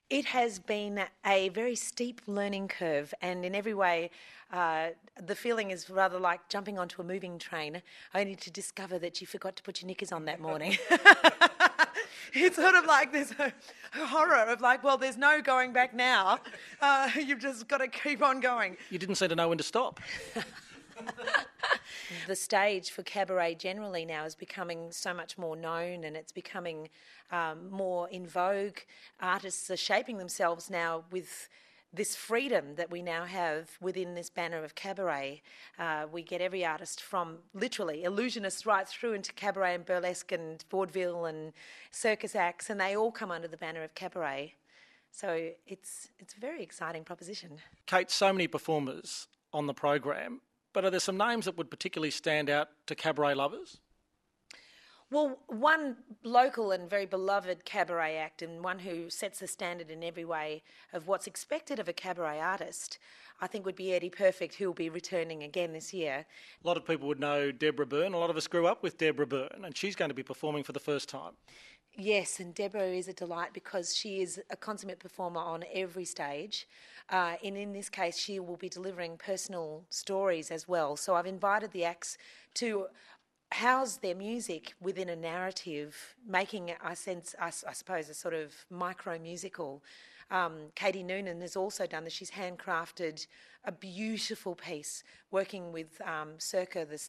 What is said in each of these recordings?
It has been a very steep learning curve, and in every way, the feeling is rather like jumping onto a moving train, only to discover that you forgot to put your knickers on that morning. It's sort of like this horror of like, well, there's no going back now. You've just got to keep on going. You didn't seem to know when to stop. The stage for cabaret generally now is becoming so much more known, and it's becoming more in vogue. Artists are shaping themselves now with this freedom that we now have within this banner of cabaret. We get every artist from literally illusionists right through into cabaret and burlesque and vaudeville and circus acts, and they all come under the banner of cabaret. So it's a very exciting proposition. Kate, so many performers on the program, but are there some names that would particularly stand out to cabaret lovers? Well, one local and very beloved cabaret act, and one who sets the standard in every way of what's expected of a cabaret artist, I think would be Eddie Perfect, who will be returning again this year. A lot of people would know Deborah Byrne. A lot of us grew up with Deborah Byrne, and she's going to be performing for the first time. Yes, and Deborah is a delight because she is a consummate performer on every stage. And in this case, she will be delivering personal stories as well. So I've invited the acts to house their music within a narrative, making, I suppose, a sort of micro-musical. Katie Noonan has also done this. She's handcrafted a beautiful piece working with Circa, the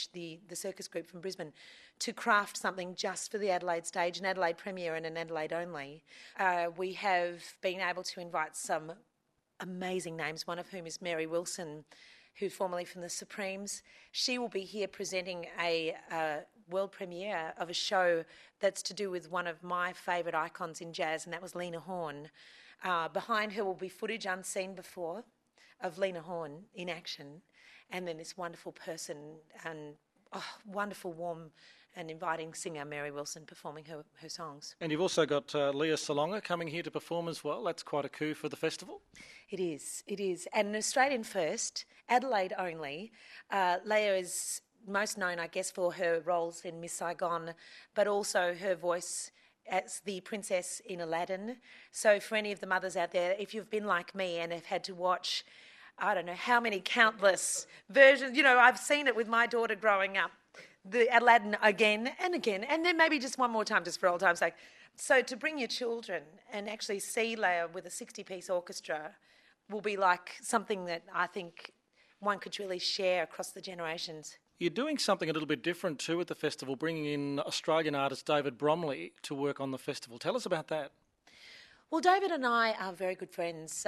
circus group from Brisbane, to craft something just for the Adelaide stage, an Adelaide premiere and an Adelaide only. We have been able to invite some amazing names, one of whom is Mary Wilson, who's formerly from the Supremes. She will be here presenting a world premiere of a show that's to do with one of my favourite icons in jazz, and that was Lena Horne. Behind her will be footage unseen before of Lena Horne in action, and then this wonderful person and wonderful, warm and inviting singer Mary Wilson performing her songs. And you've also got Leah Salonga coming here to perform as well. That's quite a coup for the festival. It is. And an Australian first, Adelaide only. Leah is most known, I guess, for her roles in Miss Saigon, but also her voice as the princess in Aladdin. So for any of the mothers out there, if you've been like me and have had to watch, I don't know how many countless versions, I've seen it with my daughter growing up, the Aladdin again and again, and then maybe just one more time just for old time's sake. So to bring your children and actually see Leah with a 60-piece orchestra will be like something that I think one could really share across the generations. You're doing something a little bit different too at the festival, bringing in Australian artist David Bromley to work on the festival. Tell us about that. Well, David and I are very good friends.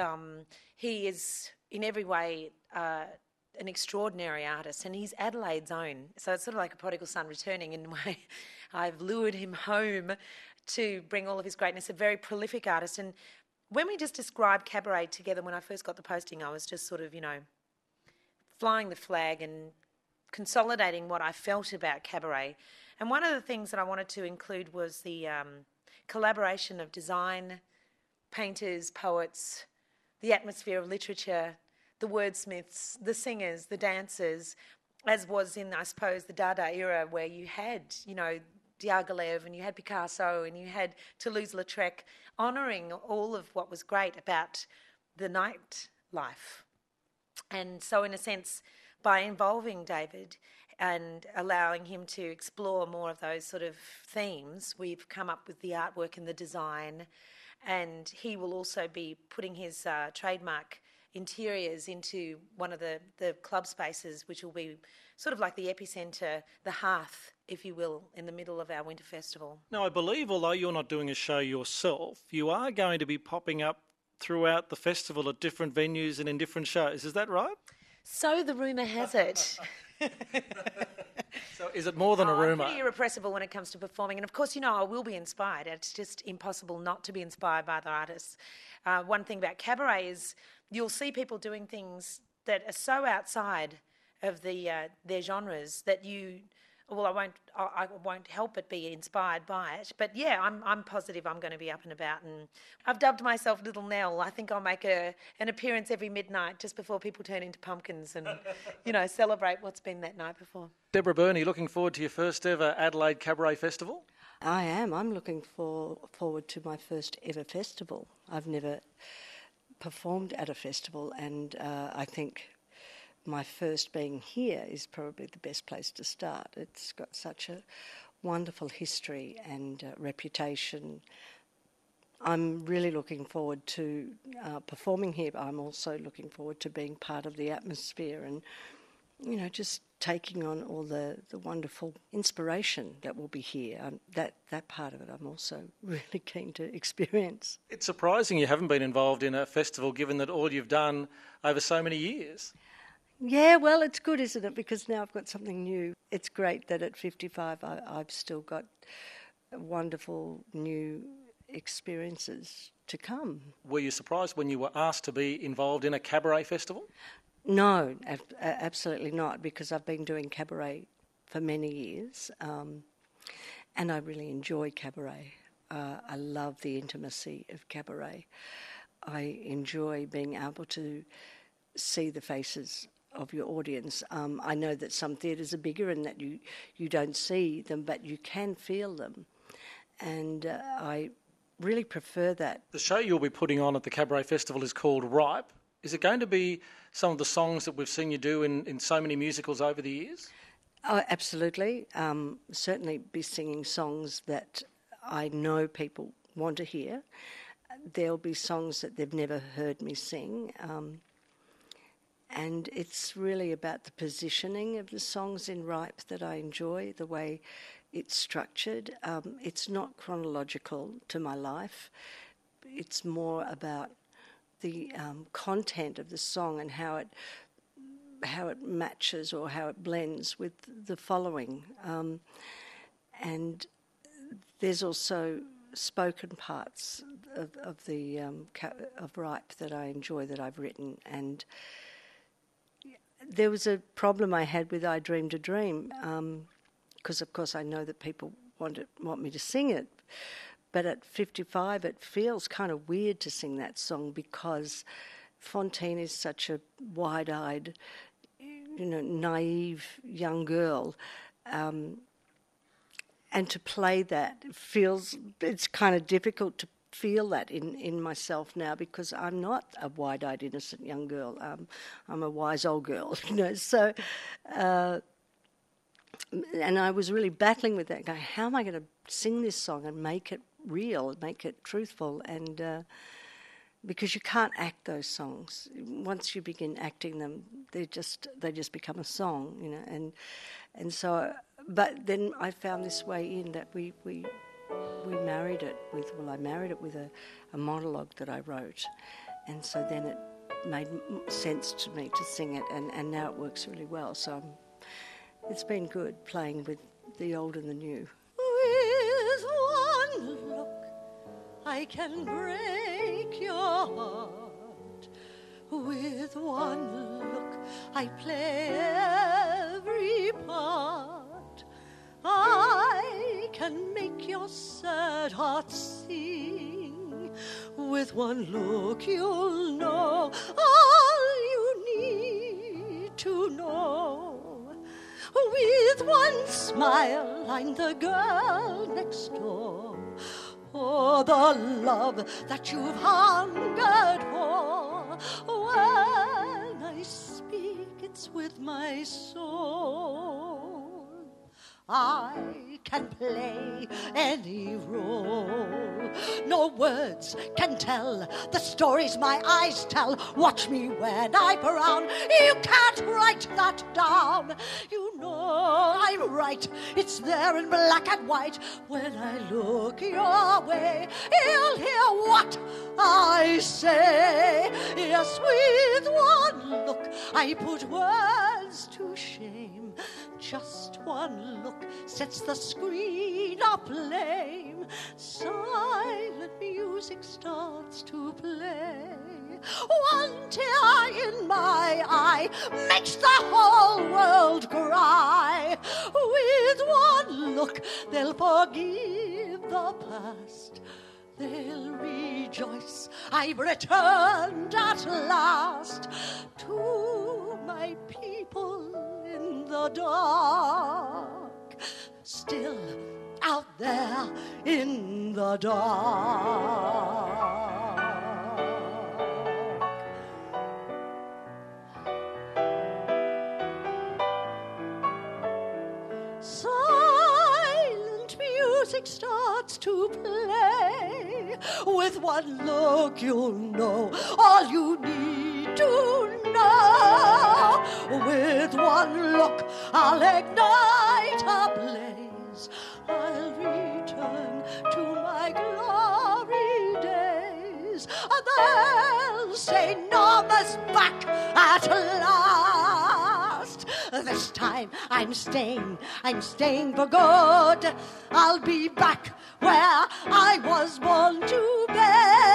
He is in every way an extraordinary artist, and he's Adelaide's own. So it's sort of like a prodigal son returning in a way. I've lured him home to bring all of his greatness, a very prolific artist. And when we just described cabaret together, when I first got the posting, I was just sort of, flying the flag and consolidating what I felt about cabaret. And one of the things that I wanted to include was the collaboration of design, painters, poets, the atmosphere of literature, the wordsmiths, the singers, the dancers, as was in, I suppose, the Dada era where you had, Diaghilev and you had Picasso and you had Toulouse-Lautrec honouring all of what was great about the nightlife. And so in a sense, by involving David and allowing him to explore more of those sort of themes, we've come up with the artwork and the design, and he will also be putting his trademark interiors into one of the club spaces, which will be sort of like the epicentre, the hearth, if you will, in the middle of our winter festival. Now, I believe, although you're not doing a show yourself, you are going to be popping up throughout the festival at different venues and in different shows. Is that right? So the rumour has it. So is it more than a rumour? I'm pretty irrepressible when it comes to performing. And of course, I will be inspired. It's just impossible not to be inspired by other artists. One thing about cabaret is you'll see people doing things that are so outside of their genres that I won't help but be inspired by it. But yeah, I'm positive I'm going to be up and about, and I've dubbed myself Little Nell. I think I'll make an appearance every midnight just before people turn into pumpkins and, celebrate what's been that night before. Deborah Byrne, are you looking forward to your first ever Adelaide Cabaret Festival? I am. I'm looking forward to my first ever festival. I've never performed at a festival, and I think my first being here is probably the best place to start. It's got such a wonderful history and reputation. I'm really looking forward to performing here, but I'm also looking forward to being part of the atmosphere and, you know, just taking on all the wonderful inspiration that will be here. That part of it I'm also really keen to experience. It's surprising you haven't been involved in a festival given that all you've done over so many years. Yeah, well, it's good, isn't it? Because now I've got something new. It's great that at 55 I've still got wonderful new experiences to come. Were you surprised when you were asked to be involved in a cabaret festival? No, absolutely not, because I've been doing cabaret for many years, and I really enjoy cabaret. I love the intimacy of cabaret. I enjoy being able to see the faces of your audience. I know that some theatres are bigger and that you don't see them, but you can feel them, and I really prefer that. The show you'll be putting on at the Cabaret Festival is called Ripe. Is it going to be some of the songs that we've seen you do in so many musicals over the years? Oh, absolutely. Certainly be singing songs that I know people want to hear. There'll be songs that they've never heard me sing. And it's really about the positioning of the songs in Ripe that I enjoy, the way it's structured. It's not chronological to my life. It's more about the content of the song and how it matches or how it blends with the following. And there's also spoken parts of Ripe that I enjoy, that I've written. And there was a problem I had with I Dreamed a Dream, because of course I know that people want me to sing it. But at 55, it feels kind of weird to sing that song because Fontaine is such a wide-eyed, naive young girl. And to play that it's kind of difficult to feel that in myself now, because I'm not a wide-eyed, innocent young girl. I'm a wise old girl, So, and I was really battling with that, going, how am I going to sing this song and make it real, make it truthful? And because you can't act those songs. Once you begin acting them, they just become a song, and so. But then I found this way in that we married it with. Well, I married it with a monologue that I wrote, and so then it made sense to me to sing it, and now it works really well. So it's been good playing with the old and the new. With one look, I can break your heart. With one look, I play every part. I can make your sad heart sing. With one look, you'll know all you need to know. With one smile, I'm the girl next door. Oh, the love that you've hungered for. When I speak, it's with my soul. I can play any role. No words can tell the stories my eyes tell. Watch me when I frown. You can't write that down. You know I'm right. It's there in black and white. When I look your way, you'll hear what I say. Yes, with one look, I put words to shame. Just one look sets the screen aflame. Silent music starts to play. One tear in my eye makes the whole world cry. With one look, they'll forgive the past. They'll rejoice I've returned at last to my people in the dark. Still out there in the dark. Silent music starts to play. With one look you'll know all you need to know. With one look I'll ignite a blaze. I'll return to my glory days. They'll say Norma's back at last. This time I'm staying for good. I'll be back where I was born to be.